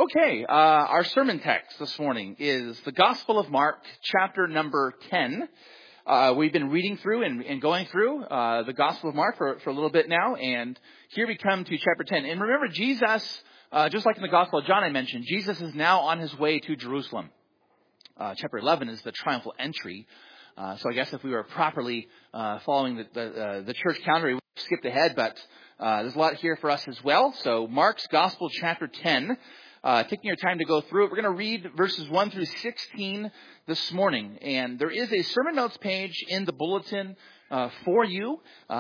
Okay, our sermon text this morning is the Gospel of Mark, chapter number 10. We've been reading through and going through the Gospel of Mark for a little bit now, and here we come to chapter 10. And remember, Jesus, just like in the Gospel of John I mentioned, Jesus is now on his way to Jerusalem. Chapter 11 is the triumphal entry. So I guess if we were properly following the church calendar, we would have skipped ahead, but there's a lot here for us as well. So Mark's Gospel, chapter 10. Taking your time to go through it. We're going to read verses 1 through 16 this morning. And there is a sermon notes page in the bulletin for you.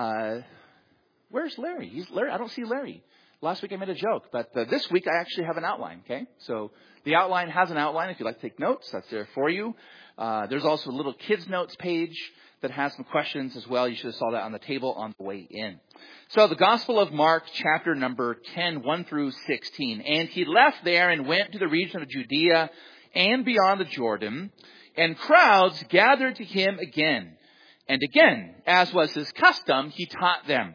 Where's Larry? I don't see Larry. Last week I made a joke, but this week I actually have an outline, okay? So the outline has an outline. If you'd like to take notes, that's there for you. There's also a little kids notes page that has some questions as well. You should have saw that on the table on the way in. So the Gospel of Mark, chapter number 10, 1 through 16. And he left there and went to the region of Judea and beyond the Jordan, and crowds gathered to him again. And again, as was his custom, he taught them.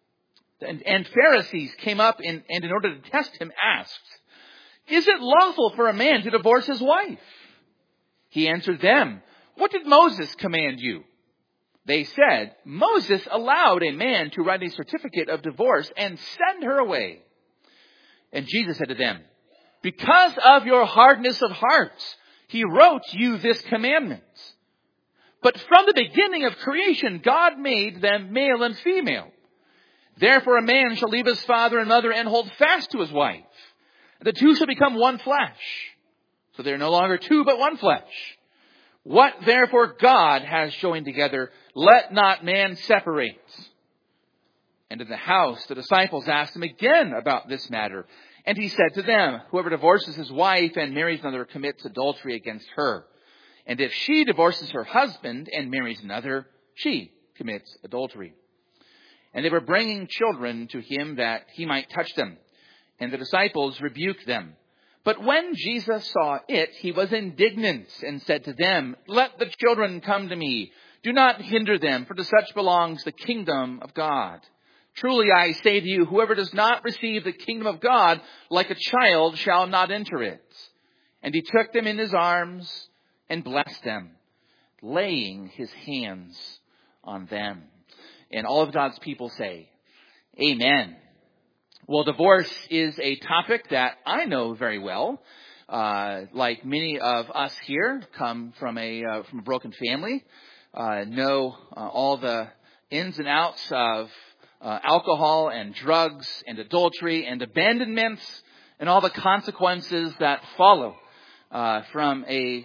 And Pharisees came up and in order to test him asked, "Is it lawful for a man to divorce his wife?" He answered them, "What did Moses command you?" They said, "Moses allowed a man to write a certificate of divorce and send her away." And Jesus said to them, "Because of your hardness of heart, he wrote you this commandment. But from the beginning of creation, God made them male and female. Therefore a man shall leave his father and mother and hold fast to his wife. The two shall become one flesh. So they are no longer two, but one flesh. What therefore God has joined together, let not man separate." And in the house, the disciples asked him again about this matter. And he said to them, "Whoever divorces his wife and marries another commits adultery against her. And if she divorces her husband and marries another, she commits adultery." And they were bringing children to him that he might touch them. And the disciples rebuked them. But when Jesus saw it, he was indignant and said to them, "Let the children come to me. Do not hinder them, for to such belongs the kingdom of God. Truly I say to you, whoever does not receive the kingdom of God like a child shall not enter it." And he took them in his arms and blessed them, laying his hands on them. And all of God's people say, Amen. Well, divorce is a topic that I know very well. Like many of us here, come from a broken family, know all the ins and outs of alcohol and drugs and adultery and abandonments and all the consequences that follow from a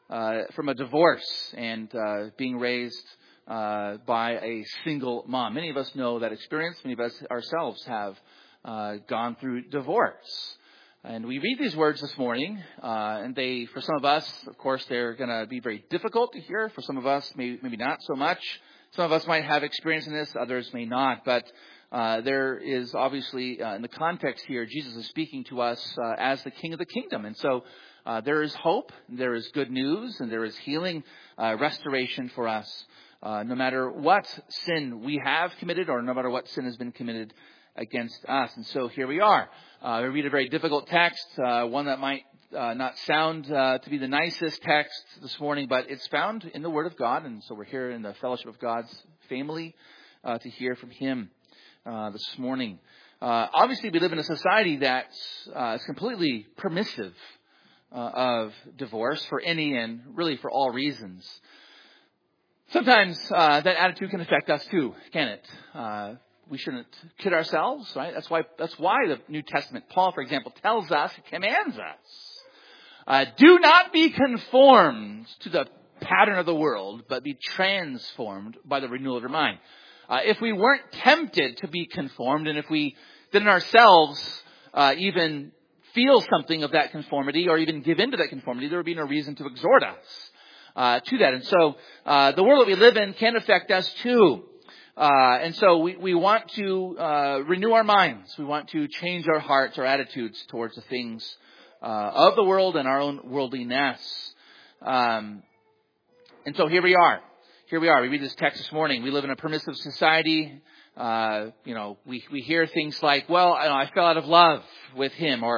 divorce and being raised by a single mom. Many of us know that experience. Many of us ourselves have gone through divorce. And we read these words this morning, and they, for some of us, of course, they're going to be very difficult to hear. For some of us, maybe not so much. Some of us might have experience in this, others may not. But there is obviously, in the context here, Jesus is speaking to us as the King of the Kingdom. And so there is hope, there is good news, and there is healing, restoration for us, no matter what sin we have committed or no matter what sin has been committed against us. And so here we are. We read a very difficult text, one that might not sound to be the nicest text this morning, but it's found in the Word of God. And so we're here in the fellowship of God's family to hear from Him this morning. Obviously, we live in a society that's completely permissive of divorce for any and really for all reasons. Sometimes that attitude can affect us too, can it? We shouldn't kid ourselves, right? That's why the New Testament, Paul, for example, tells us, commands us, do not be conformed to the pattern of the world, but be transformed by the renewal of your mind. If we weren't tempted to be conformed, and if we didn't ourselves even feel something of that conformity, or even give into that conformity, there would be no reason to exhort us to that. And so the world that we live in can affect us too. And so we want to renew our minds. We want to change our hearts, our attitudes towards the things of the world and our own worldliness. And so here we are. We read this text this morning. We live in a permissive society. We hear things like, well, I fell out of love with him, or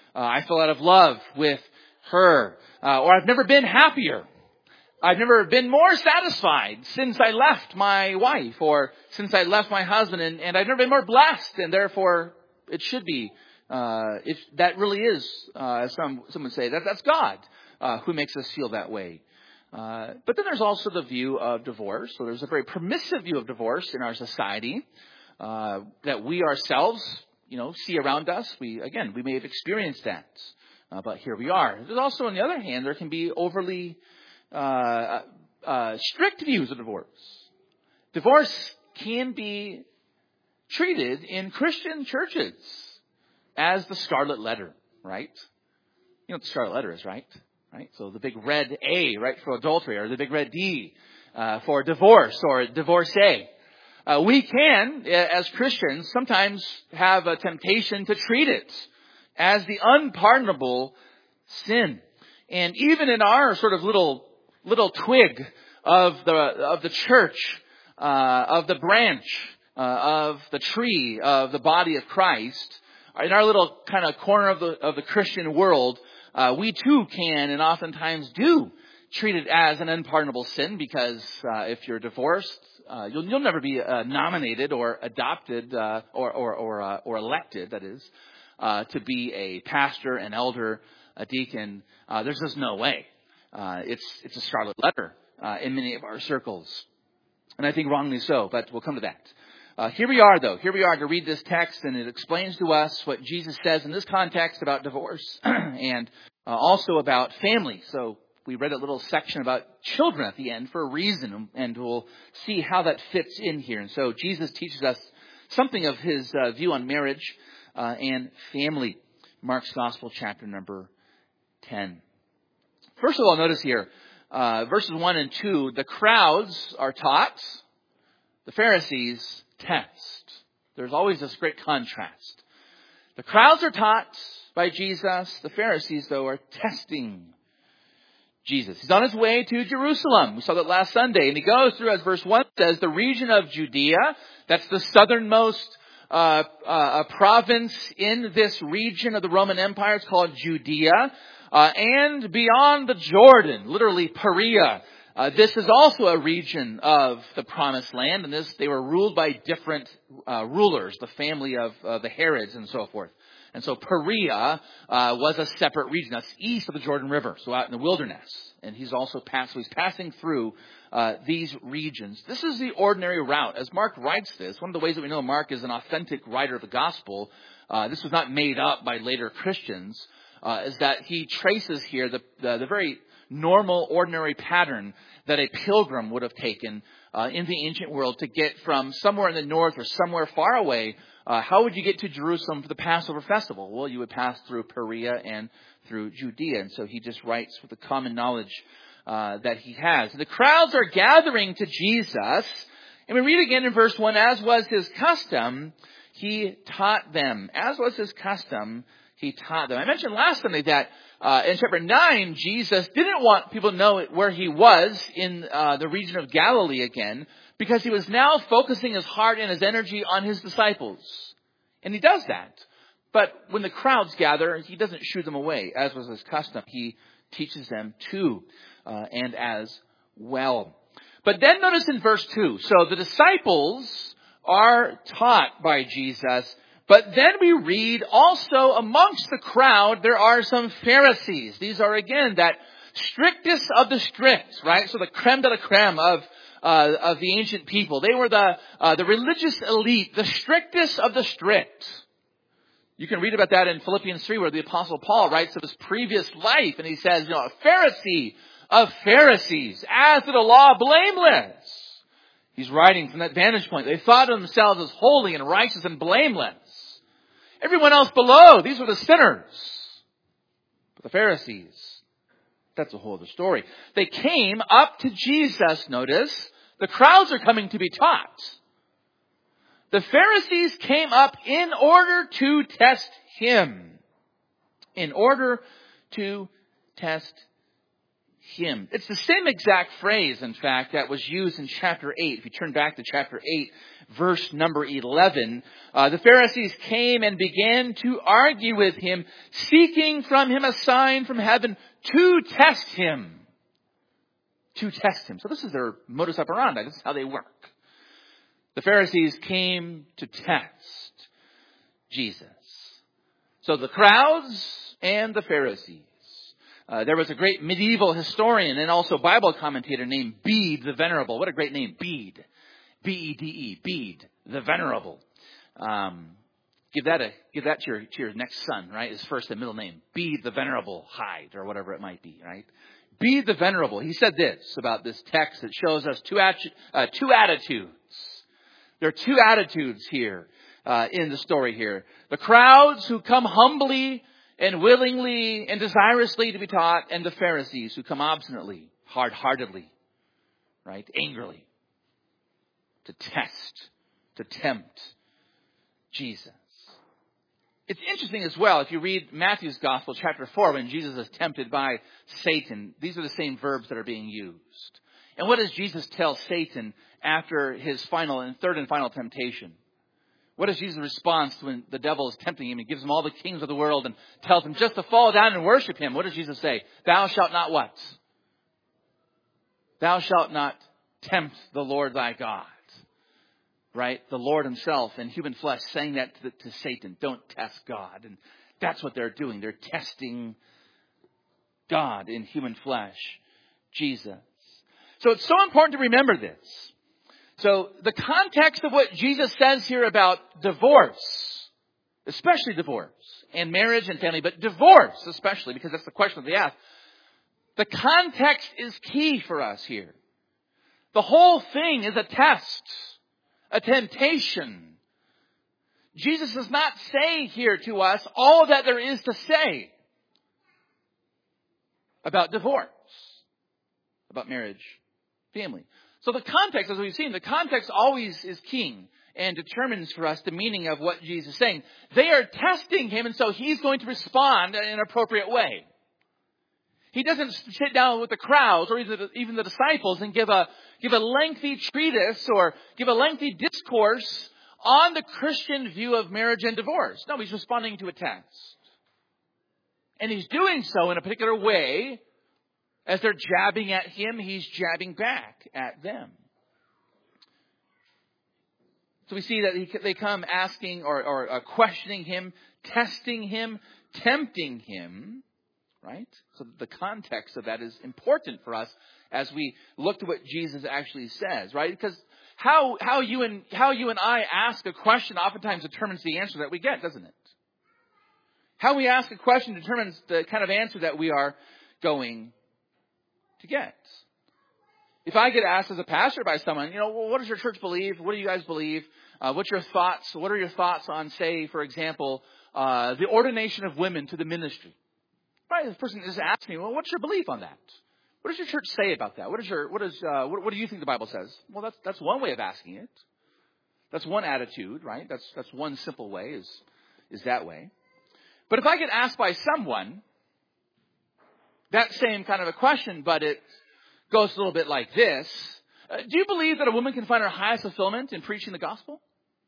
I fell out of love with her. Or I've never been happier. I've never been more satisfied since I left my wife or since I left my husband, and I've never been more blessed, and therefore it should be. If that really is, some would say, that's God who makes us feel that way. But then there's also the view of divorce. So there's a very permissive view of divorce in our society that we ourselves, see around us. We may have experienced that, but here we are. There's also, on the other hand, there can be overly strict views of divorce. Divorce can be treated in Christian churches as the scarlet letter, right? You know what the scarlet letter is, right? Right. So the big red A, right, for adultery, or the big red D for divorce or divorcee. We can, as Christians, sometimes have a temptation to treat it as the unpardonable sin. And even in our sort of little twig of the church, of the branch, of the tree, of the body of Christ, in our little kind of corner of the Christian world, we too can and oftentimes do treat it as an unpardonable sin, because if you're divorced, you'll never be nominated or adopted or elected, that is, to be a pastor, an elder, a deacon. There's just no way. It's a scarlet letter in many of our circles, and I think wrongly so. But we'll come to that. Here we are, though. Here we are to read this text, and it explains to us what Jesus says in this context about divorce and also about family. So we read a little section about children at the end for a reason, and we'll see how that fits in here. And so Jesus teaches us something of his view on marriage and family. Mark's Gospel, chapter number 10. First of all, notice here, verses 1 and 2, the crowds are taught, the Pharisees test. There's always this great contrast. The crowds are taught by Jesus. The Pharisees, though, are testing Jesus. He's on his way to Jerusalem. We saw that last Sunday. And he goes through, as verse 1 says, the region of Judea. That's the southernmost province in this region of the Roman Empire. It's called Judea. And beyond the Jordan, literally Perea. This is also a region of the Promised Land, and they were ruled by different rulers, the family of the Herods and so forth. And so Perea was a separate region. That's east of the Jordan River, so out in the wilderness. And he's passing through these regions. This is the ordinary route. As Mark writes this, one of the ways that we know Mark is an authentic writer of the gospel, this was not made up by later Christians, is that he traces here the very normal, ordinary pattern that a pilgrim would have taken in the ancient world to get from somewhere in the north or somewhere far away. How would you get to Jerusalem for the Passover festival? Well, you would pass through Perea and through Judea. And so he just writes with the common knowledge that he has. The crowds are gathering to Jesus. And we read again in verse 1, as was his custom, he taught them. As was his custom, he taught them. I mentioned last Sunday that in chapter 9, Jesus didn't want people to know where he was in the region of Galilee again, because he was now focusing his heart and his energy on his disciples. And he does that. But when the crowds gather, he doesn't shoo them away, as was his custom. He teaches them too, and as well. But then notice in verse 2, so the disciples are taught by Jesus. But then we read also amongst the crowd, there are some Pharisees. These are, again, that strictest of the strict, right? So the creme de la creme of the ancient people. They were the religious elite, the strictest of the strict. You can read about that in Philippians 3, where the Apostle Paul writes of his previous life. And he says, a Pharisee of Pharisees, as to the law, blameless. He's writing from that vantage point. They thought of themselves as holy and righteous and blameless. Everyone else below, these were the sinners. But the Pharisees, that's a whole other story. They came up to Jesus, notice. The crowds are coming to be taught. The Pharisees came up in order to test him. In order to test him. It's the same exact phrase, in fact, that was used in chapter 8. If you turn back to chapter 8, verse number 11, the Pharisees came and began to argue with him, seeking from him a sign from heaven to test him. To test him. So this is their modus operandi. This is how they work. The Pharisees came to test Jesus. So the crowds and the Pharisees. There was a great medieval historian and also Bible commentator named Bede the Venerable. What a great name, Bede. B-E-D-E, Bede the Venerable. Give that to your next son, right? His first and middle name. Bede the Venerable Hyde, or whatever it might be, right? Bede the Venerable. He said this about this text that shows us two attitudes. There are two attitudes here in the story here. The crowds who come humbly and willingly and desirously to be taught, and the Pharisees who come obstinately, hard-heartedly, right, angrily, to test, to tempt Jesus. It's interesting as well, if you read Matthew's Gospel, chapter 4, when Jesus is tempted by Satan, these are the same verbs that are being used. And what does Jesus tell Satan after his third and final temptation? What is Jesus' response when the devil is tempting him? He gives him all the kings of the world and tells him just to fall down and worship him. What does Jesus say? Thou shalt not what? Thou shalt not tempt the Lord thy God. Right? The Lord himself in human flesh saying that to Satan. Don't test God. And that's what they're doing. They're testing God in human flesh. Jesus. So it's so important to remember this. So the context of what Jesus says here about divorce, especially divorce, and marriage and family, but divorce especially, because that's the question that they ask. The context is key for us here. The whole thing is a test, a temptation. Jesus does not say here to us all that there is to say about divorce, about marriage, family. So the context, as we've seen, the context always is king and determines for us the meaning of what Jesus is saying. They are testing him, and so he's going to respond in an appropriate way. He doesn't sit down with the crowds or even the disciples and give a lengthy treatise or give a lengthy discourse on the Christian view of marriage and divorce. No, he's responding to a test. And he's doing so in a particular way. As they're jabbing at him, he's jabbing back at them. So we see that they come asking or questioning him, testing him, tempting him. Right? So the context of that is important for us as we look to what Jesus actually says. Right? Because how you and I ask a question oftentimes determines the answer that we get, doesn't it? How we ask a question determines the kind of answer that we are going to get. If I get asked as a pastor by someone, well, what does your church believe? What do you guys believe? What's your thoughts? What are your thoughts on, say, for example, the ordination of women to the ministry? Right? This person just asks me, well, what's your belief on that? What does your church say about that? What do you think the Bible says? Well, that's one way of asking it. That's one attitude, right? That's one simple way is that way. But if I get asked by someone that same kind of a question, but it goes a little bit like this. Do you believe that a woman can find her highest fulfillment in preaching the gospel?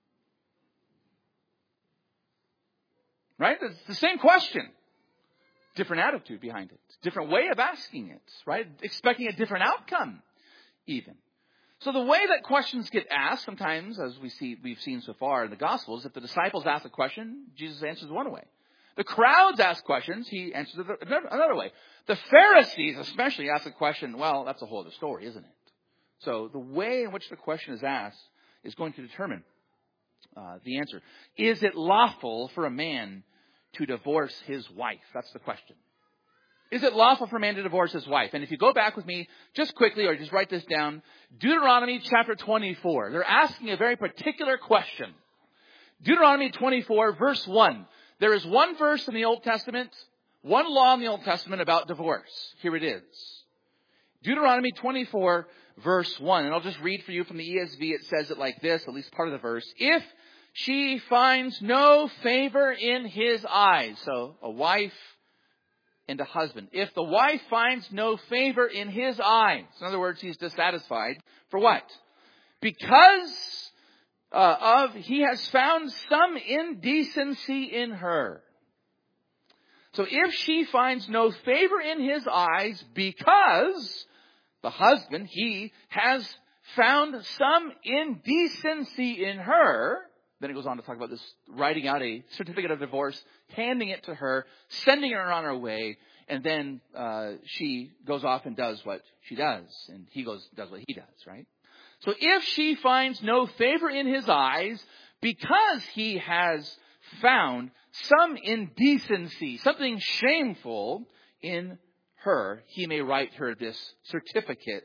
Right? It's the same question. Different attitude behind it. Different way of asking it. Right? Expecting a different outcome, even. So the way that questions get asked, sometimes, as we've seen so far in the Gospels, if the disciples ask a question, Jesus answers one way. The crowds ask questions, he answers it another way. The Pharisees especially ask a question, well, that's a whole other story, isn't it? So the way in which the question is asked is going to determine the answer. Is it lawful for a man to divorce his wife? That's the question. Is it lawful for a man to divorce his wife? And if you go back with me just quickly or just write this down, Deuteronomy chapter 24. They're asking a very particular question. Deuteronomy 24 verse 1. There is one verse in the Old Testament, one law in the Old Testament about divorce. Here it is. Deuteronomy 24 verse 1. And I'll just read for you from the ESV. It says it like this, at least part of the verse. If she finds no favor in his eyes. So a wife and a husband. If the wife finds no favor in his eyes, in other words, he's dissatisfied, for what? Because he has found some indecency in her. So if she finds no favor in his eyes because the husband, he has found some indecency in her, then it goes on to talk about this, writing out a certificate of divorce, handing it to her, sending her on her way, and then she goes off and does what she does, and he does what he does, right? So if she finds no favor in his eyes because he has found some indecency, something shameful in her, he may write her this certificate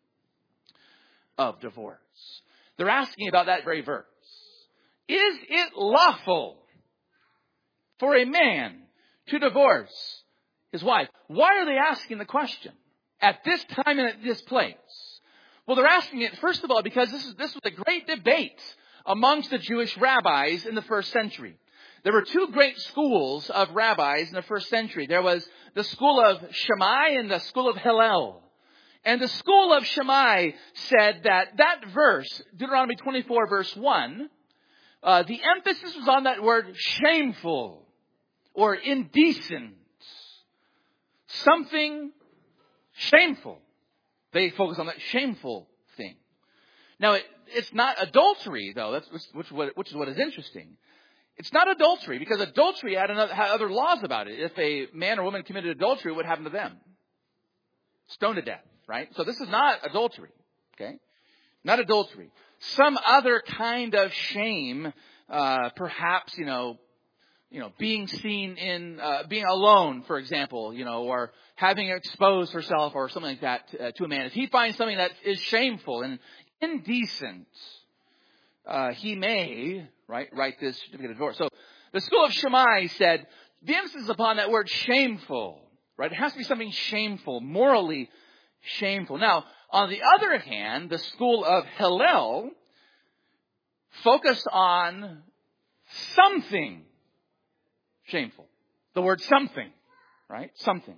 of divorce. They're asking about that very verse. Is it lawful for a man to divorce his wife? Why are they asking the question at this time and at this place? Well, they're asking it, first of all, because this was a great debate amongst the Jewish rabbis in the first century. There were two great schools of rabbis in the first century. There was the school of Shammai and the school of Hillel. And the school of Shammai said that verse, Deuteronomy 24, verse 1, the emphasis was on that word shameful or indecent. Something shameful. They focus on that shameful thing. Now, it's not adultery, though. That's which is what is interesting. It's not adultery, because adultery had other laws about it. If a man or woman committed adultery, what would happen to them? Stoned to death, right? So this is not adultery, okay? Not adultery. Some other kind of shame, perhaps, being seen in, being alone, for example, or having exposed herself or something like that to a man. If he finds something that is shameful and indecent, he may, write this certificate of divorce. So the school of Shammai said, the emphasis upon that word shameful, right? It has to be something shameful, morally shameful. Now, on the other hand, the school of Hillel focused on something shameful. The word something, right? Something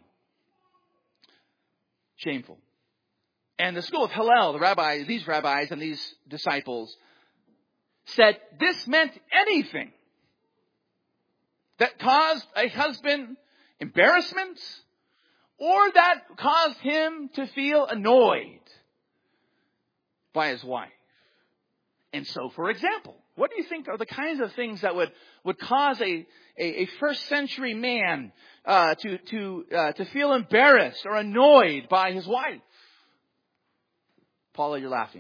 shameful. And the school of Hillel, these rabbis and these disciples said this meant anything that caused a husband embarrassment or that caused him to feel annoyed by his wife. And so, for example, what do you think are the kinds of things that would cause a first century man to feel embarrassed or annoyed by his wife? Paula, you're laughing.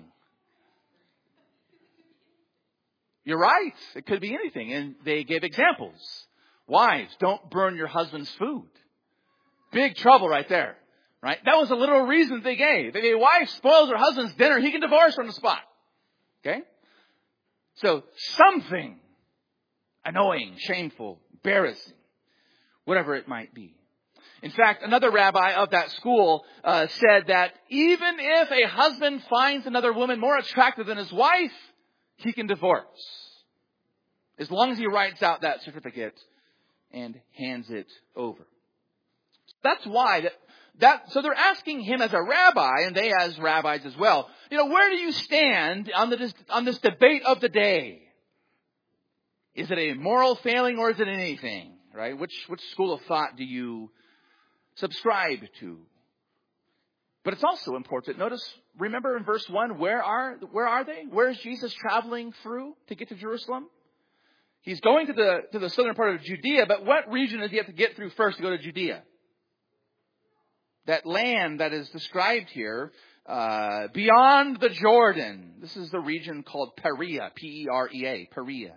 You're right. It could be anything. And they gave examples. Wives, don't burn your husband's food. Big trouble right there. Right? That was a literal reason they gave. If a wife spoils her husband's dinner, he can divorce her on the spot. Okay? So something annoying, shameful, embarrassing, whatever it might be. In fact, another rabbi of that school said that even if a husband finds another woman more attractive than his wife, he can divorce, as long as he writes out that certificate and hands it over. That's why so they're asking him as a rabbi, and they as rabbis as well. Where do you stand on this debate of the day? Is it a moral failing or is it anything? Right? Which school of thought do you subscribe to? But it's also important. Remember in verse 1, where are they? Where is Jesus traveling through to get to Jerusalem? He's going to the southern part of Judea, but what region does he have to get through first to go to Judea? That land that is described here, beyond the Jordan. This is the region called Perea, P-E-R-E-A, Perea.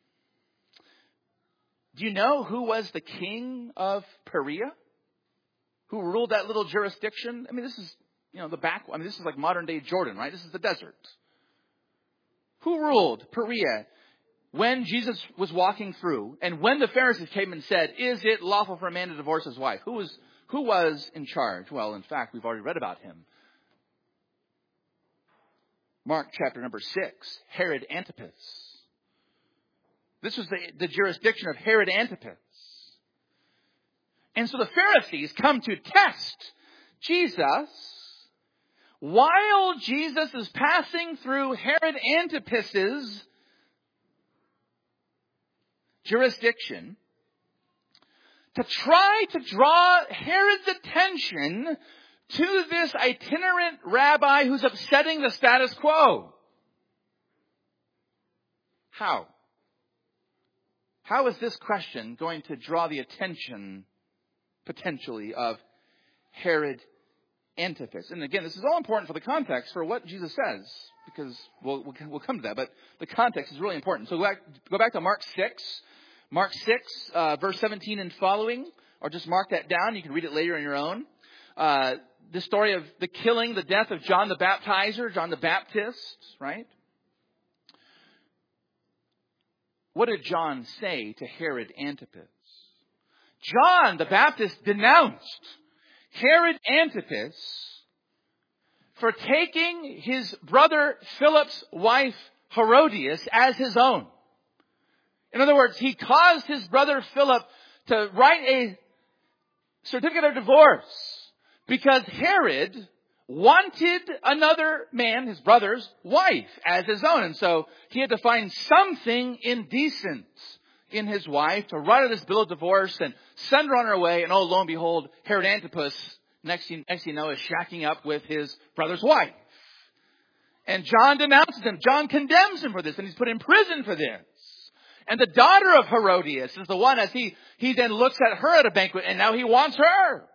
Do you know who was the king of Perea? Who ruled that little jurisdiction? I mean, this is, this is like modern day Jordan, right? This is the desert. Who ruled Perea when Jesus was walking through, and when the Pharisees came and said, is it lawful for a man to divorce his wife? Who was in charge? Well, in fact, we've already read about him. Mark chapter number 6, Herod Antipas. This was the jurisdiction of Herod Antipas. And so the Pharisees come to test Jesus while Jesus is passing through Herod Antipas's jurisdiction to try to draw Herod's attention to this itinerant rabbi who's upsetting the status quo. How? How is this question going to draw the attention, potentially, of Herod Antipas? And again, this is all important for the context for what Jesus says, because we'll come to that. But the context is really important. So go back to Mark 6. Mark 6, verse 17 and following, or just mark that down. You can read it later on your own. The story of the killing, the death of John the Baptizer, John the Baptist, right? What did John say to Herod Antipas? John the Baptist denounced Herod Antipas for taking his brother Philip's wife Herodias as his own. In other words, he caused his brother Philip to write a certificate of divorce because Herod wanted another man, his brother's wife, as his own. And so he had to find something indecent in his wife to write out this bill of divorce and send her on her way. And oh, lo and behold, Herod Antipas, next you know, is shacking up with his brother's wife. And John denounces him. John condemns him for this, and he's put in prison for this. And the daughter of Herodias is the one, as he then looks at her at a banquet, and now he wants her.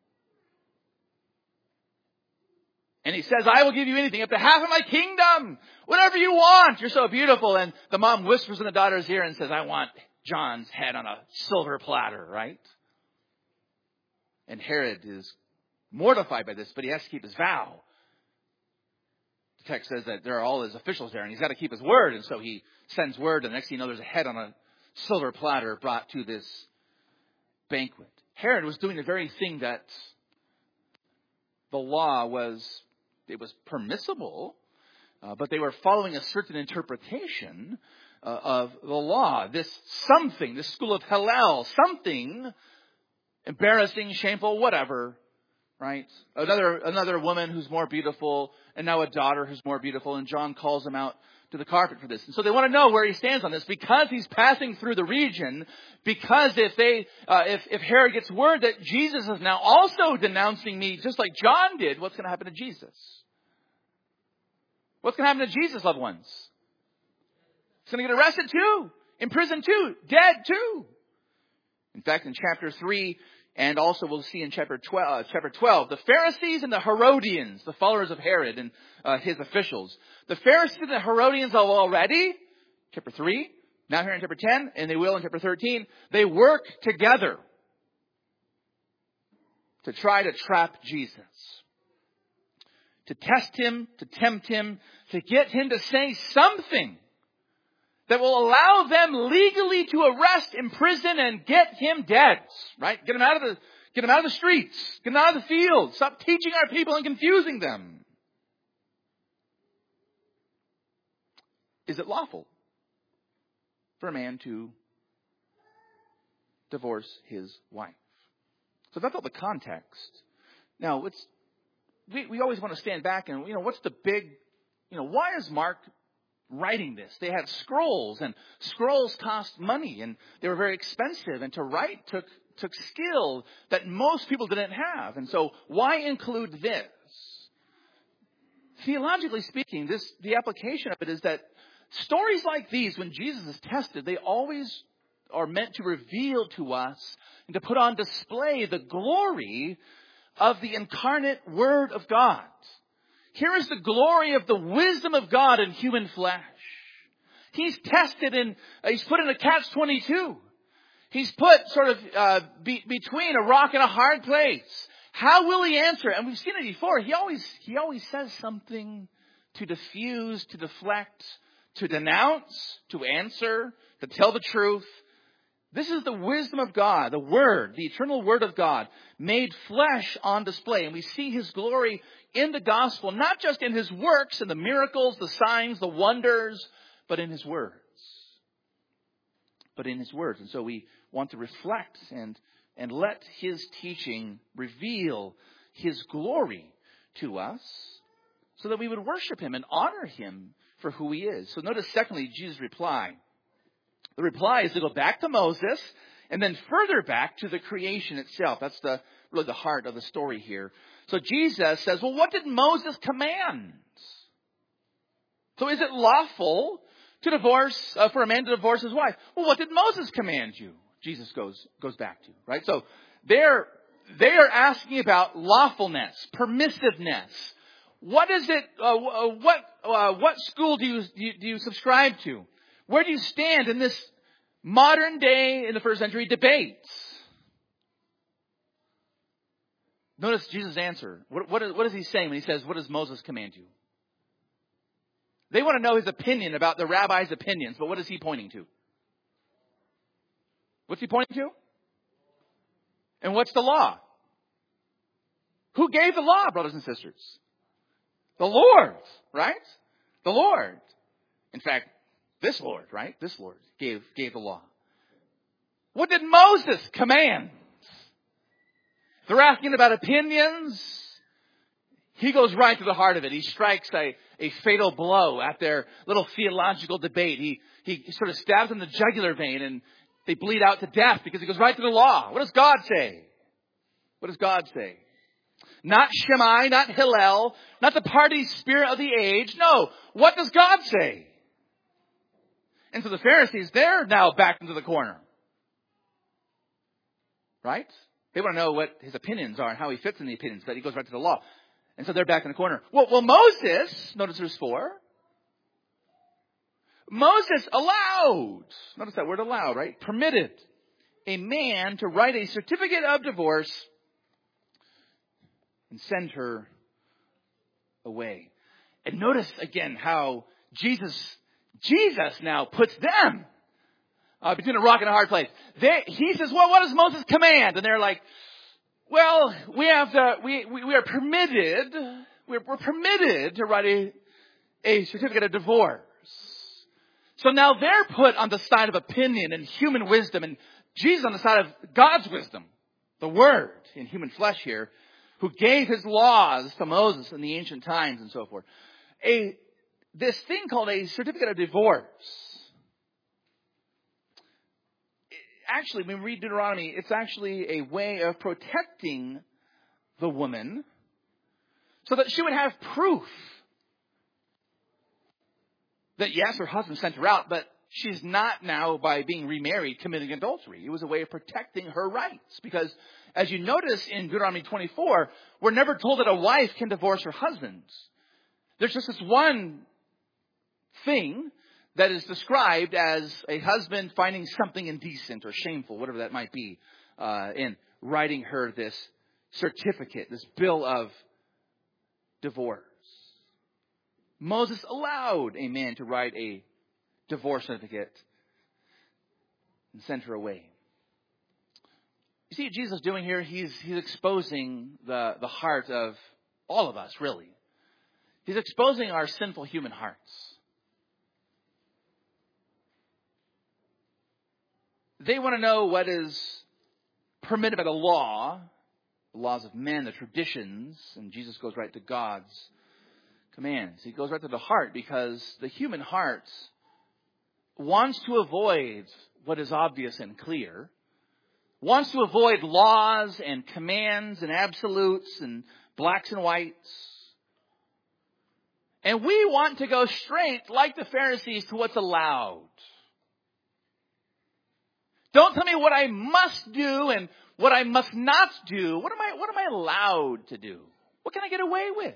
And he says, I will give you anything, up to half of my kingdom. Whatever you want. You're so beautiful. And the mom whispers in the daughter's ear and says, I want John's head on a silver platter, right? And Herod is mortified by this, but he has to keep his vow. The text says that there are all his officials there, and he's got to keep his word. And so he sends word, and the next thing you know, there's a head on a silver platter brought to this banquet. Herod was doing the very thing that the law was. It was permissible, but they were following a certain interpretation of the law. This school of Hillel, something embarrassing, shameful, whatever, right? Another woman who's more beautiful, and now a daughter who's more beautiful, and John calls him out to the carpet for this. And so they want to know where he stands on this because he's passing through the region. Because if Herod gets word that Jesus is now also denouncing me, just like John did, what's going to happen to Jesus? What's going to happen to Jesus, loved ones? He's going to get arrested too, imprisoned too, dead too. In fact, in chapter 3, and also we'll see in chapter 12, the Pharisees and the Herodians, the followers of Herod and his officials. The Pharisees and the Herodians are already, chapter 3, now here in chapter 10, and they will in chapter 13, they work together to try to trap Jesus. To test him, to tempt him, to get him to say something that will allow them legally to arrest, imprison, and get him dead. Right? Get him out of the streets. Get him out of the field. Stop teaching our people and confusing them. Is it lawful for a man to divorce his wife? So that's all the context. Now, we always want to stand back and, what's the big, why is Mark writing this? They had scrolls, and scrolls cost money, and they were very expensive, and to write took skill that most people didn't have. And so why include this? Theologically speaking, the application of it is that stories like these, when Jesus is tested, they always are meant to reveal to us and to put on display the glory of the incarnate Word of God. Here is the glory of the wisdom of God in human flesh. He's tested he's put in a catch-22. He's put sort of between a rock and a hard place. How will he answer? And we've seen it before. He always says something to diffuse, to deflect, to denounce, to answer, to tell the truth. This is the wisdom of God, the Word, the eternal Word of God, made flesh on display. And we see His glory in the gospel, not just in His works and the miracles, the signs, the wonders, but in His words. And so we want to reflect and and let his teaching reveal his glory to us so that we would worship him and honor him for who he is. So notice, secondly, Jesus' reply. The reply is to go back to Moses and then further back to the creation itself. That's really the heart of the story here. So Jesus says, well, what did Moses command? So is it lawful to divorce, for a man to divorce his wife? Well, what did Moses command you? Jesus goes back to, right? So they are asking about lawfulness, permissiveness. What is it? What school do you subscribe to? Where do you stand in this modern day, in the first century, debates? Notice Jesus' answer. What is he saying when he says, what does Moses command you? They want to know his opinion about the rabbi's opinions, but what is he pointing to? What's he pointing to? And what's the law? Who gave the law, brothers and sisters? The Lord, right? The Lord. In fact, this Lord, right? This Lord gave the law. What did Moses command? They're asking about opinions. He goes right to the heart of it. He strikes a fatal blow at their little theological debate. He sort of stabs in the jugular vein and they bleed out to death because he goes right to the law. What does God say? What does God say? Not Shammai, not Hillel, not the party spirit of the age. No, what does God say? And so the Pharisees, they're now backed into the corner. Right? They want to know what his opinions are and how he fits in the opinions, but he goes right to the law. And so they're back in the corner. Well, Moses, notice verse 4. Moses allowed, notice that word allowed, right? Permitted a man to write a certificate of divorce and send her away. And notice again how Jesus now puts them between a rock and a hard place. He says, well, what does Moses command? And they're like, well, we are permitted, we're permitted to write a certificate of divorce. So now they're put on the side of opinion and human wisdom, and Jesus on the side of God's wisdom, the Word in human flesh here, who gave his laws to Moses in the ancient times and so forth. This thing called a certificate of divorce. Actually, when we read Deuteronomy, it's actually a way of protecting the woman so that she would have proof that, yes, her husband sent her out, but she's not now, by being remarried, committing adultery. It was a way of protecting her rights. Because, as you notice in Deuteronomy 24, we're never told that a wife can divorce her husband. There's just this one thing that is described as a husband finding something indecent or shameful, whatever that might be, in writing her this certificate, this bill of divorce. Moses allowed a man to write a divorce certificate and send her away. You see what Jesus is doing here? He's exposing the heart of all of us, really. He's exposing our sinful human hearts. They want to know what is permitted by the law, the laws of men, the traditions, and Jesus goes right to God's commands. He goes right to the heart because the human heart wants to avoid what is obvious and clear, wants to avoid laws and commands and absolutes and blacks and whites. And we want to go straight, like the Pharisees, to what's allowed. Don't tell me what I must do and what I must not do. What am I allowed to do? What can I get away with?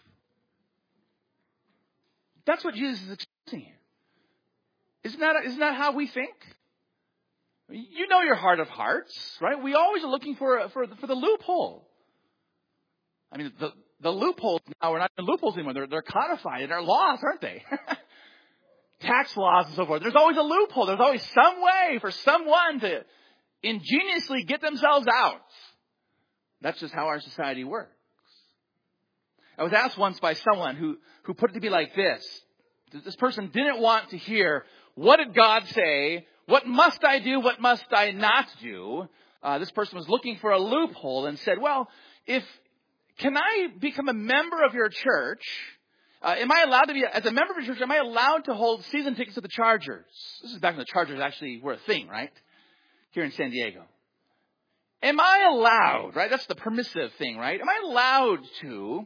That's what Jesus is expressing here. Isn't that how we think? You know your heart of hearts, right? We always are looking for the loophole. I mean, the loopholes now are not loopholes anymore. They're codified in our laws, aren't they? Tax laws and so forth. There's always a loophole. There's always some way for someone to ingeniously get themselves out. That's just how our society works. I was asked once by someone who put it to be like this. This person didn't want to hear, what did God say? What must I do? What must I not do? This person was looking for a loophole and said, well, can I become a member of your church? Am I allowed to be, as a member of your church, am I allowed to hold season tickets to the Chargers? This is back when the Chargers actually were a thing, right? Here in San Diego. Am I allowed, right? That's the permissive thing, right? Am I allowed to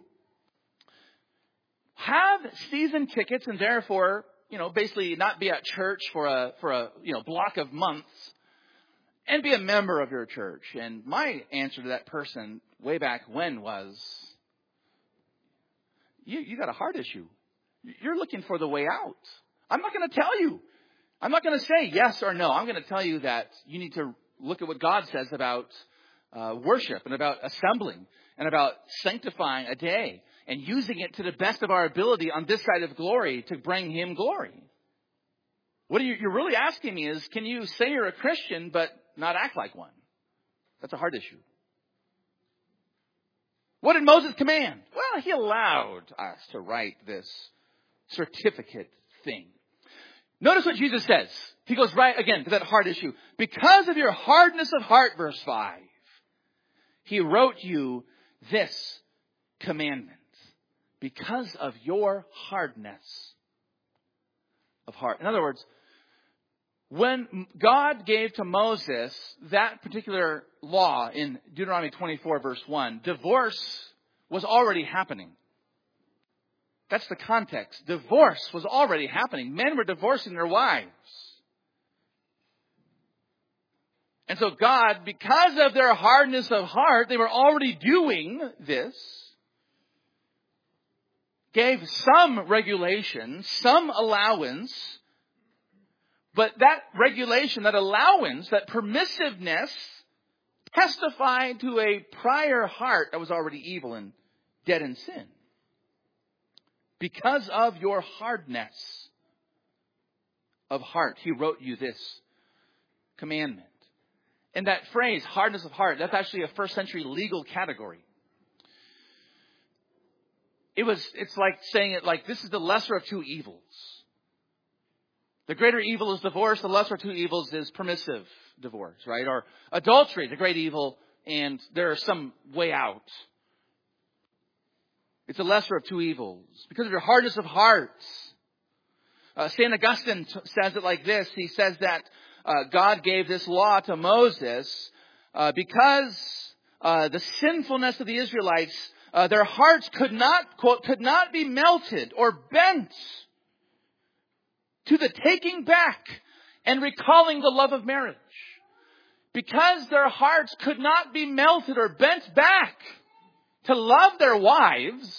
have season tickets and therefore, basically not be at church for a block of months and be a member of your church? And my answer to that person way back when was, you got a heart issue. You're looking for the way out. I'm not going to tell you. I'm not going to say yes or no. I'm going to tell you that you need to look at what God says about worship and about assembling and about sanctifying a day and using it to the best of our ability on this side of glory to bring Him glory. What you're really asking me is, can you say you're a Christian but not act like one? That's a hard issue. What did Moses command? Well, he allowed us to write this certificate thing. Notice what Jesus says. He goes right again to that hard issue. Because of your hardness of heart, verse 5, He wrote you this commandment. Because of your hardness of heart. In other words, when God gave to Moses that particular law in Deuteronomy 24, verse 1, divorce was already happening. That's the context. Divorce was already happening. Men were divorcing their wives. And so God, because of their hardness of heart, they were already doing this, gave some regulation, some allowance, but that regulation, that allowance, that permissiveness testified to a prior heart that was already evil and dead in sin. Because of your hardness of heart, He wrote you this commandment. And that phrase, hardness of heart, that's actually a first century legal category. It's like saying it like, this is the lesser of two evils. The greater evil is divorce. The lesser of two evils is permissive divorce, right? Or adultery, the great evil, and there is some way out. It's the lesser of two evils. Because of your hardness of heart. St. Augustine says it like this. He says that God gave this law to Moses because the sinfulness of the Israelites, their hearts could not, quote, could not be melted or bent to the taking back and recalling the love of marriage. Because their hearts could not be melted or bent back to love their wives,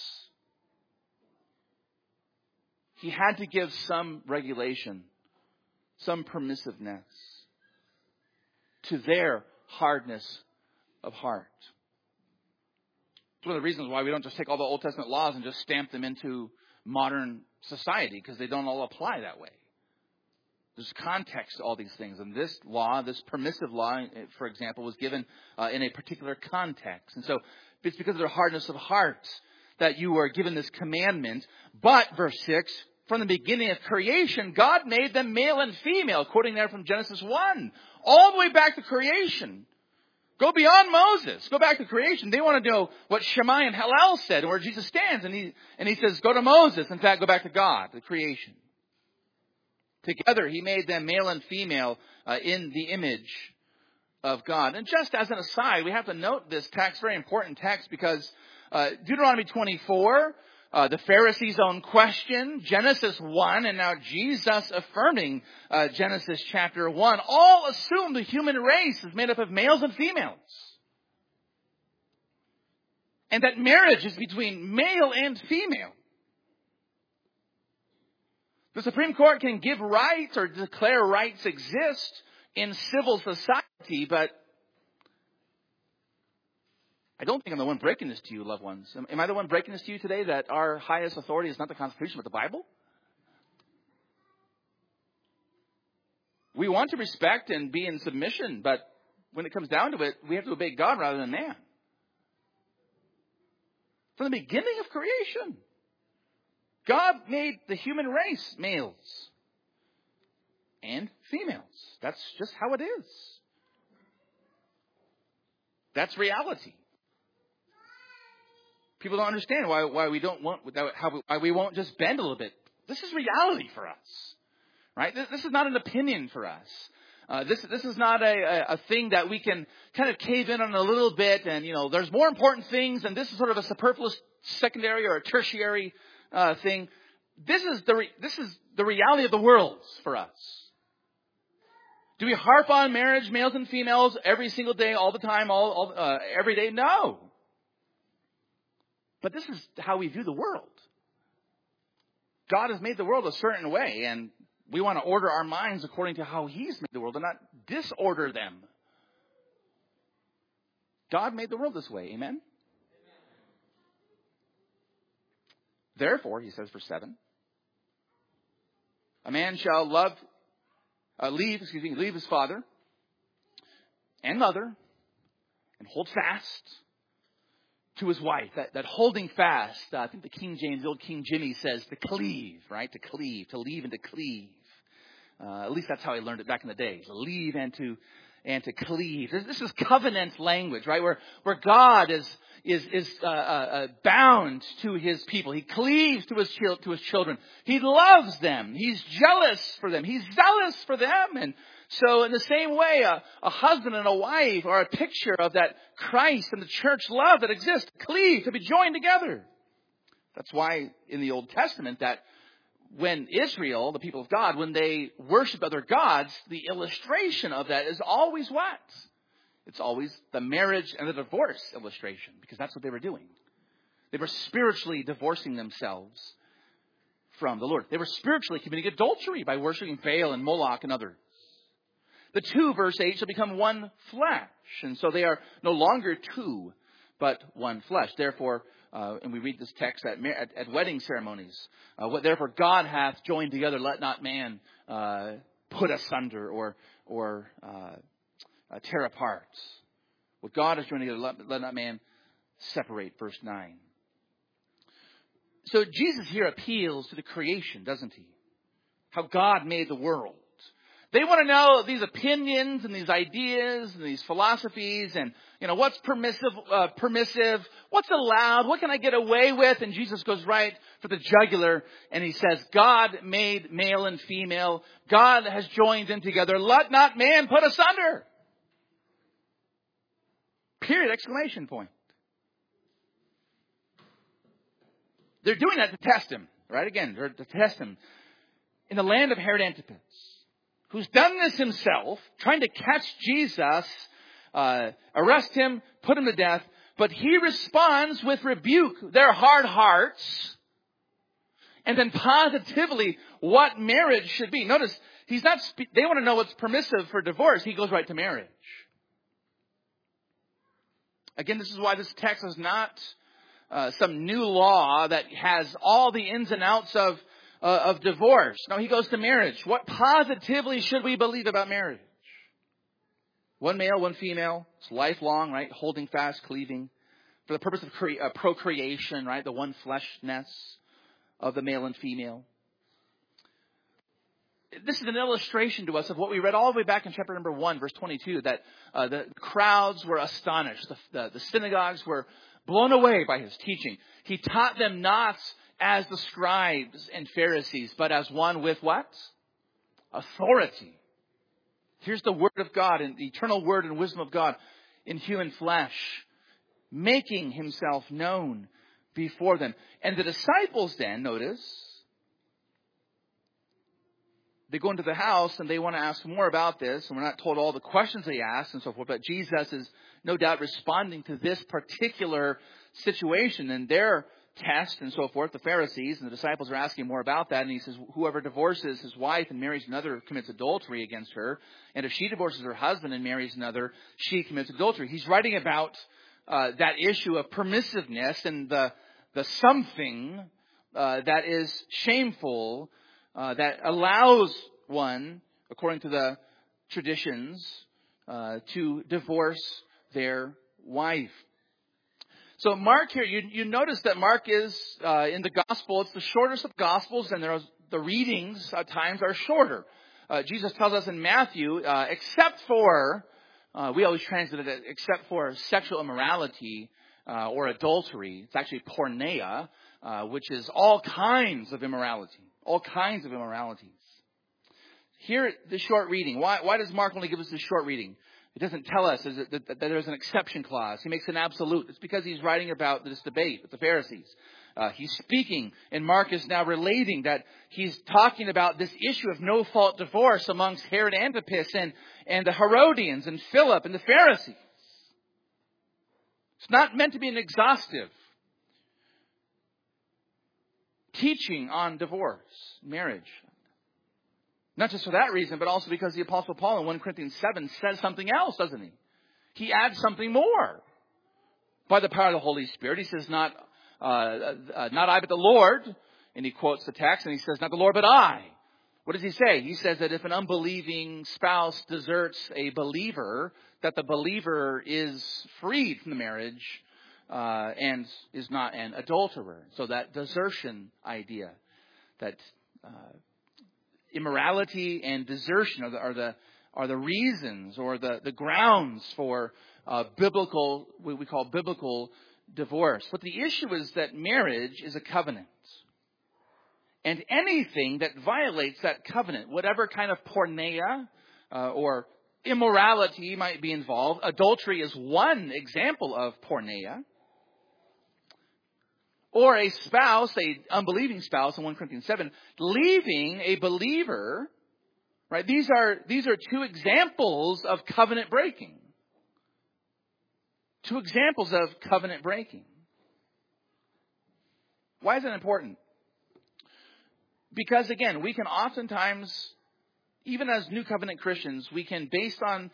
He had to give some regulation, some permissiveness to their hardness of heart. It's one of the reasons why we don't just take all the Old Testament laws and just stamp them into modern society, because they don't all apply that way. There's context to all these things. And this law, this permissive law, for example, was given in a particular context. And so it's because of their hardness of heart that you were given this commandment. But, verse 6, from the beginning of creation, God made them male and female, quoting there from Genesis 1, all the way back to creation. Go beyond Moses. Go back to creation. They want to know what Shammai and Hillel said and where Jesus stands. And he says, go to Moses. In fact, go back to God, the creation. Together, He made them male and female in the image of God. And just as an aside, we have to note this text, very important text, because Deuteronomy 24, the Pharisees' own question, Genesis 1, and now Jesus affirming Genesis chapter 1, all assume the human race is made up of males and females. And that marriage is between male and female. The Supreme Court can give rights or declare rights exist in civil society, but I don't think I'm the one breaking this to you, loved ones. Am I the one breaking this to you today, that our highest authority is not the Constitution but the Bible? We want to respect and be in submission, but when it comes down to it, we have to obey God rather than man. From the beginning of creation, God made the human race males and females. That's just how it is. That's reality. People don't understand why we don't want, why we won't just bend a little bit. This is reality for us, right? This is not an opinion for us. This is not a thing that we can kind of cave in on a little bit, and there's more important things, and this is sort of a superfluous secondary or a tertiary thing. This is the reality of the world for us. Do we harp on marriage, males and females, every single day, all the time, every day? No. But this is how we view the world. God has made the world a certain way, and we want to order our minds according to how He's made the world and not disorder them. God made the world this way. Amen? Therefore, he says, verse 7, a man shall leave his father and mother and hold fast to his wife. That holding fast, I think the old King Jimmy says to cleave, right? To cleave, to leave and to cleave. At least that's how I learned it back in the day. To leave and to cleave. This is covenant language, right? Where God is bound to His people. He cleaves to His children. He loves them. He's jealous for them. He's zealous for them. And so in the same way, a husband and a wife are a picture of that Christ and the church love that exists. Cleave, to be joined together. That's why in the Old Testament that when Israel, the people of God, when they worship other gods, the illustration of that is always what? It's always the marriage and the divorce illustration, because that's what they were doing. They were spiritually divorcing themselves from the Lord. They were spiritually committing adultery by worshiping Baal and Moloch and others. The two, verse 8, shall become one flesh. And so they are no longer two, but one flesh. Therefore, and we read this text at wedding ceremonies, therefore God hath joined together, let not man put asunder or tear apart. What God has joined together, let not man separate, verse 9. So Jesus here appeals to the creation, doesn't he? How God made the world. They want to know these opinions and these ideas and these philosophies and, what's permissive, what's allowed, what can I get away with? And Jesus goes right for the jugular and he says, God made male and female. God has joined them together. Let not man put asunder. Period, exclamation point. They're doing that to test him, right? Again, they're to test him. In the land of Herod Antipas, who's done this himself, trying to catch Jesus, arrest him, put him to death, but he responds with rebuke, their hard hearts, and then positively what marriage should be. Notice, they want to know what's permissive for divorce. He goes right to marriage. Again, this is why this text is not some new law that has all the ins and outs of divorce. No, he goes to marriage. What positively should we believe about marriage? One male, one female. It's lifelong, right? Holding fast, cleaving. For the purpose of procreation, right? The one fleshness of the male and female. This is an illustration to us of what we read all the way back in chapter number 1, verse 22, that the crowds were astonished. The synagogues were blown away by his teaching. He taught them not as the scribes and Pharisees, but as one with what? Authority. Here's the word of God and the eternal word and wisdom of God in human flesh, making himself known before them. And the disciples then, notice, they go into the house and they want to ask more about this. And we're not told all the questions they asked and so forth. But Jesus is no doubt responding to this particular situation and their test and so forth. The Pharisees and the disciples are asking more about that. And he says, whoever divorces his wife and marries another commits adultery against her. And if she divorces her husband and marries another, she commits adultery. He's writing about that issue of permissiveness and the something that is shameful, that allows one, according to the traditions, to divorce their wife. So Mark here, you notice that Mark is, in the gospel, it's the shortest of gospels, and the readings at times are shorter. Jesus tells us in Matthew, except for we always translate it except for sexual immorality or adultery. It's actually porneia, which is all kinds of immorality. All kinds of immoralities. Here, the short reading. Why does Mark only give us this short reading? It doesn't tell us that there's an exception clause. He makes an absolute. It's because he's writing about this debate with the Pharisees. He's speaking, and Mark is now relating that he's talking about this issue of no-fault divorce amongst Herod Antipas and the Herodians and Philip and the Pharisees. It's not meant to be an exhaustive teaching on divorce, marriage. Not just for that reason, but also because the Apostle Paul in 1 Corinthians 7 says something else, doesn't he? He adds something more. By the power of the Holy Spirit, he says, not I, but the Lord. And he quotes the text, and he says, not the Lord, but I. What does he say? He says that if an unbelieving spouse deserts a believer, that the believer is freed from the marriage and is not an adulterer. So that desertion idea, that immorality and desertion are the reasons or the grounds for biblical, what we call biblical divorce. But the issue is that marriage is a covenant. And anything that violates that covenant, whatever kind of porneia or immorality might be involved, adultery is one example of porneia, or a spouse, a unbelieving spouse in 1 Corinthians 7, leaving a believer, right? These are two examples of covenant breaking. Two examples of covenant breaking. Why is that important? Because again, we can oftentimes, even as New Covenant Christians, we can, based on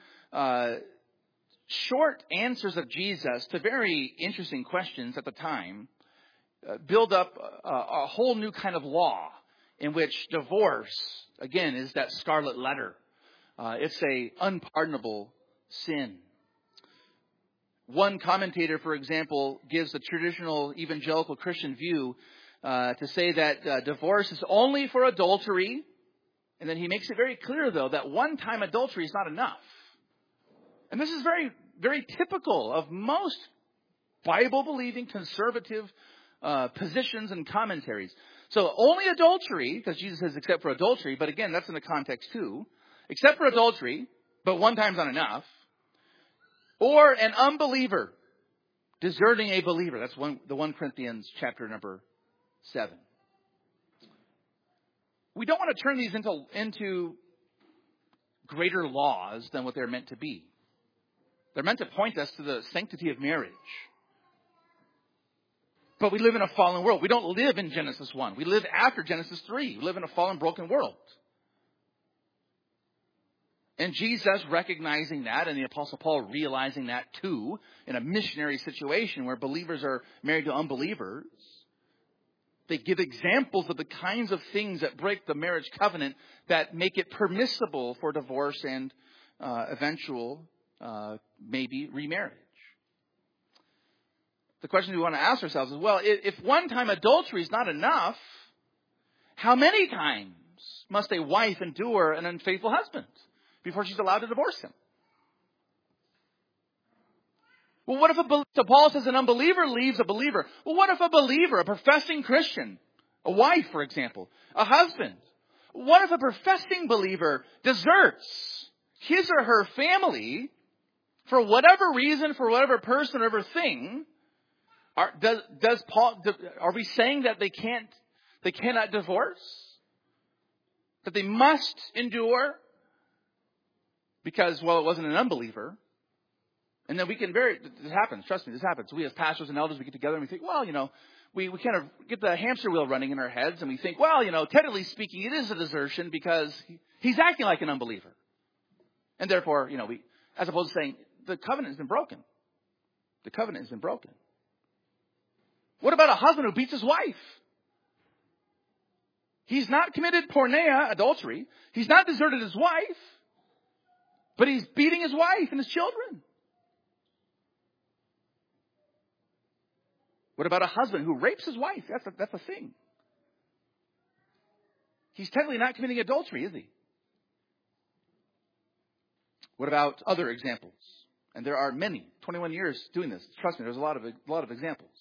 short answers of Jesus to very interesting questions at the time, build up a whole new kind of law in which divorce, again, is that scarlet letter. It's a unpardonable sin. One commentator, for example, gives the traditional evangelical Christian view to say that divorce is only for adultery. And then he makes it very clear, though, that one-time adultery is not enough. And this is very, very typical of most Bible-believing conservative positions and commentaries. So only adultery, because Jesus says except for adultery, but again, that's in the context too. Except for adultery, but one time's not enough. Or an unbeliever deserting a believer. That's the 1 Corinthians chapter number 7. We don't want to turn these into greater laws than what they're meant to be. They're meant to point us to the sanctity of marriage. But we live in a fallen world. We don't live in Genesis 1. We live after Genesis 3. We live in a fallen, broken world. And Jesus recognizing that, and the Apostle Paul realizing that too, in a missionary situation where believers are married to unbelievers, they give examples of the kinds of things that break the marriage covenant that make it permissible for divorce and eventual, maybe, remarriage. The question we want to ask ourselves is, well, if one-time adultery is not enough, how many times must a wife endure an unfaithful husband before she's allowed to divorce him? Well, what if so Paul says an unbeliever leaves a believer. Well, what if a believer, a professing Christian, a wife, for example, a husband, what if a professing believer deserts his or her family for whatever reason, for whatever person, or whatever thing? Are we saying that they cannot divorce? That they must endure? Because, well, it wasn't an unbeliever. And then we can this happens, trust me, this happens. We as pastors and elders, we get together and we think, well, we kind of get the hamster wheel running in our heads and we think, well, technically speaking, it is a desertion because he's acting like an unbeliever. And therefore, we, as opposed to saying, the covenant has been broken. The covenant has been broken. What about a husband who beats his wife? He's not committed porneia, adultery. He's not deserted his wife. But he's beating his wife and his children. What about a husband who rapes his wife? That's a thing. He's technically not committing adultery, is he? What about other examples? And there are many. 21 years doing this. Trust me, there's a lot of examples.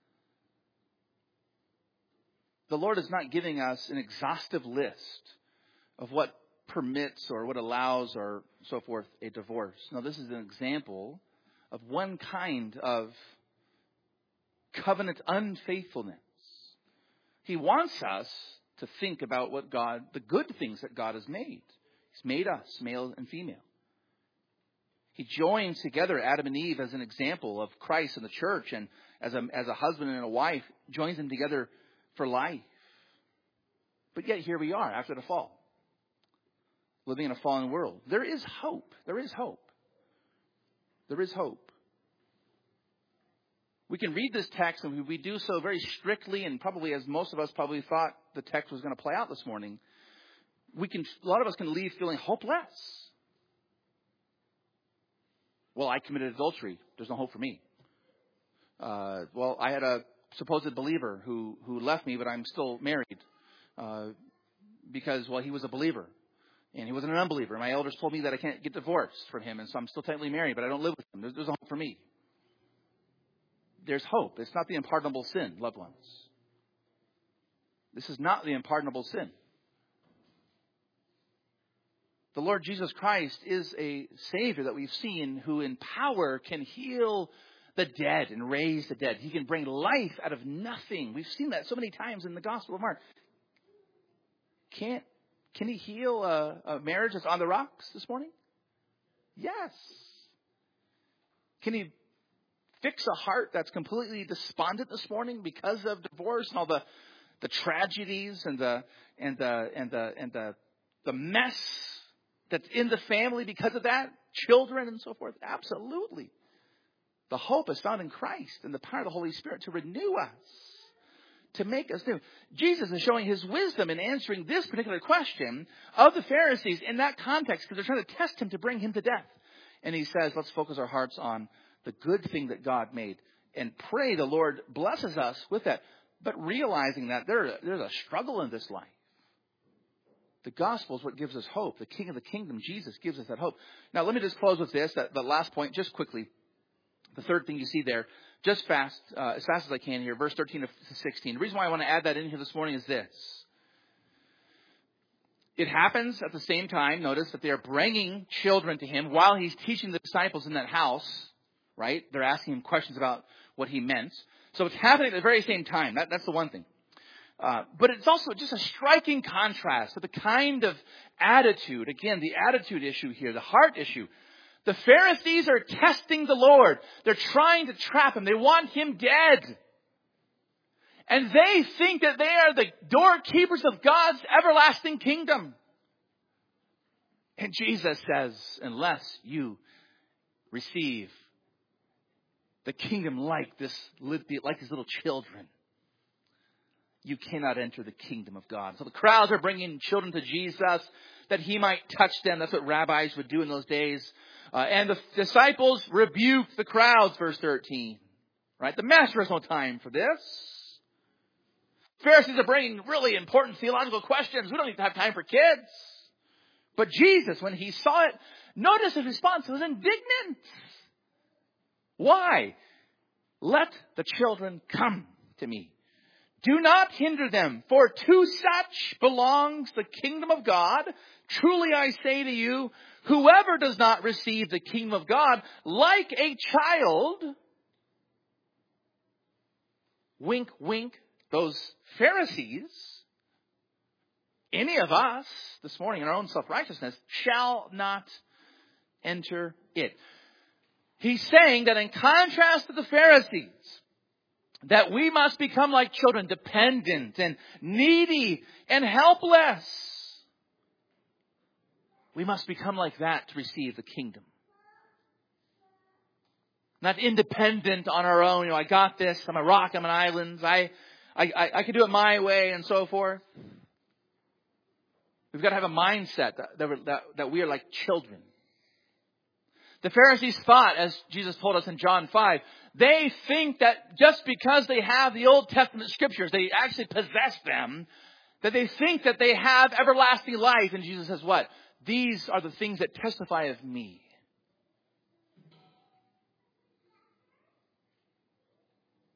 The Lord is not giving us an exhaustive list of what permits or what allows or so forth a divorce. No, this is an example of one kind of covenant unfaithfulness. He wants us to think about the good things that God has made. He's made us, male and female. He joins together Adam and Eve as an example of Christ and the church, and as a husband and a wife, joins them together for life. But yet here we are after the fall, living in a fallen world. There is hope. There is hope. There is hope. We can read this text, and we do so very strictly, and probably as most of us probably thought the text was going to play out this morning. A lot of us can leave feeling hopeless. Well, I committed adultery. There's no hope for me. Well, I had a supposed believer who left me, but I'm still married because, well, he was a believer and he wasn't an unbeliever. My elders told me that I can't get divorced from him, and so I'm still technically married, but I don't live with him. There's no hope for me. There's hope. It's not the unpardonable sin, loved ones. This is not the unpardonable sin. The Lord Jesus Christ is a Savior that we've seen who in power can heal the dead and raise the dead. He can bring life out of nothing. We've seen that so many times in the Gospel of Mark. Can He heal a marriage that's on the rocks this morning? Yes. Can He fix a heart that's completely despondent this morning because of divorce and all the tragedies and the mess that's in the family because of that, children and so forth? Absolutely. The hope is found in Christ and the power of the Holy Spirit to renew us, to make us new. Jesus is showing His wisdom in answering this particular question of the Pharisees in that context, because they're trying to test Him to bring Him to death. And He says, let's focus our hearts on the good thing that God made and pray the Lord blesses us with that. But realizing that there's a struggle in this life. The gospel is what gives us hope. The King of the kingdom, Jesus, gives us that hope. Now, let me just close with this, the last point, just quickly. The third thing you see there, just as fast as I can here, verse 13 to 16. The reason why I want to add that in here this morning is this. It happens at the same time, notice, that they are bringing children to Him while He's teaching the disciples in that house, right? They're asking Him questions about what He meant. So it's happening at the very same time. That's the one thing. But it's also just a striking contrast to the kind of attitude, again, the attitude issue here, the heart issue. The Pharisees are testing the Lord. They're trying to trap Him. They want Him dead. And they think that they are the doorkeepers of God's everlasting kingdom. And Jesus says, unless you receive the kingdom like these little children, you cannot enter the kingdom of God. So the crowds are bringing children to Jesus that He might touch them. That's what rabbis would do in those days. And the disciples rebuke the crowds, verse 13. Right? The Master has no time for this. Pharisees are bringing really important theological questions. We don't need to have time for kids. But Jesus, when He saw it, notice His response was indignant. Why? Let the children come to me. Do not hinder them, for to such belongs the kingdom of God. Truly I say to you, whoever does not receive the kingdom of God like a child, wink, wink, those Pharisees, any of us this morning in our own self-righteousness, shall not enter it. He's saying that in contrast to the Pharisees, that we must become like children, dependent and needy and helpless. We must become like that to receive the kingdom. Not independent on our own. I got this. I'm a rock. I'm an island. I can do it my way and so forth. We've got to have a mindset that we are like children. The Pharisees thought, as Jesus told us in John 5, they think that just because they have the Old Testament scriptures, they actually possess them, that they think that they have everlasting life. And Jesus says what? These are the things that testify of me.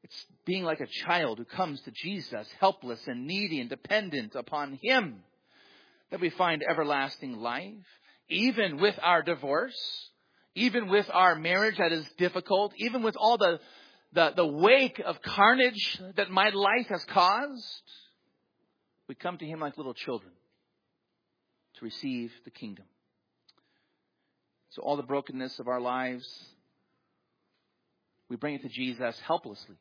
It's being like a child who comes to Jesus, helpless and needy and dependent upon Him, that we find everlasting life. Even with our divorce, even with our marriage that is difficult, even with all the wake of carnage that my life has caused, we come to Him like little children to receive the kingdom. So all the brokenness of our lives, we bring it to Jesus helplessly.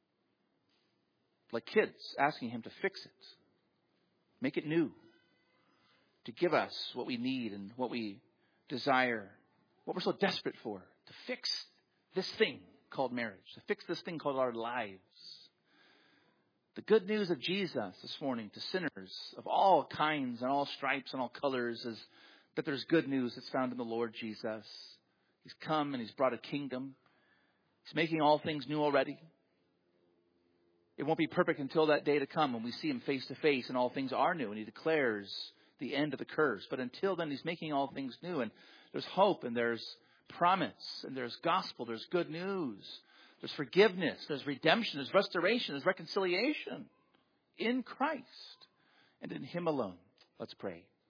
Like kids, asking Him to fix it. Make it new. To give us what we need and what we desire. What we're so desperate for. To fix this thing called marriage. To fix this thing called our lives. The good news of Jesus this morning to sinners of all kinds and all stripes and all colors is that there's good news that's found in the Lord Jesus. He's come and He's brought a kingdom. He's making all things new already. It won't be perfect until that day to come when we see Him face to face and all things are new and He declares the end of the curse. But until then, He's making all things new, and there's hope and there's promise and there's gospel, there's good news, there's forgiveness, there's redemption, there's restoration, there's reconciliation in Christ and in Him alone. Let's pray.